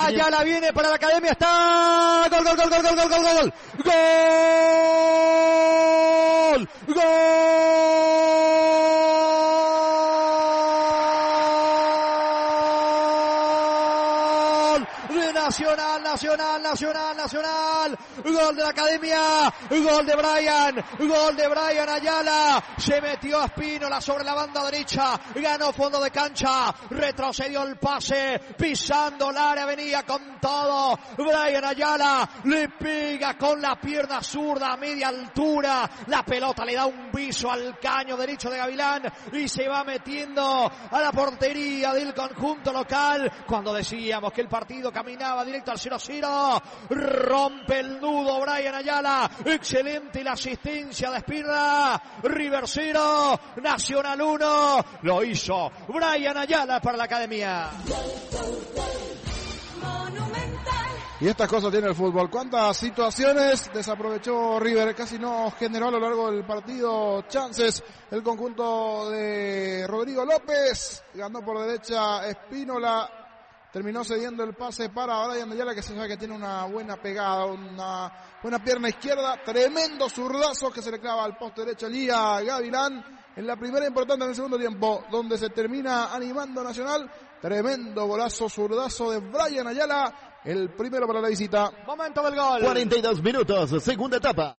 Ayala viene para la academia, está gol, gol, gol, gol, gol, gol, gol, gol, gol, gol, de Nacional, Nacional, Nacional, Nacional, gol de la academia, gol de Brian Ayala, se metió a Espínola sobre la banda derecha, ganó fondo de cancha, retrocedió el pase, pisando el área, venía con todo, Brian Ayala le pega con la pierna zurda a media altura, la pelota le da un viso al caño derecho de Gavilán y se va metiendo a la portería del conjunto local, cuando decíamos que el partido caminaba directo al 0-0, rompe el nudo Brian Ayala, excelente la asistencia de Espínola, River 0, Nacional 1, lo hizo Brian Ayala para la academia. Y estas cosas tiene el fútbol. ¿Cuántas situaciones desaprovechó River? Casi no generó a lo largo del partido chances. El conjunto de Rodrigo López ganó por derecha Espínola. Terminó cediendo el pase para Brian Ayala, que se sabe que tiene una buena pegada, una buena pierna izquierda. Tremendo zurdazo que se le clava al poste derecho allí a Gavilán. En la primera importante en el segundo tiempo, donde se termina animando Nacional. Tremendo golazo, zurdazo de Brian Ayala. El primero para la visita. Momento del gol. 42 minutos, segunda etapa.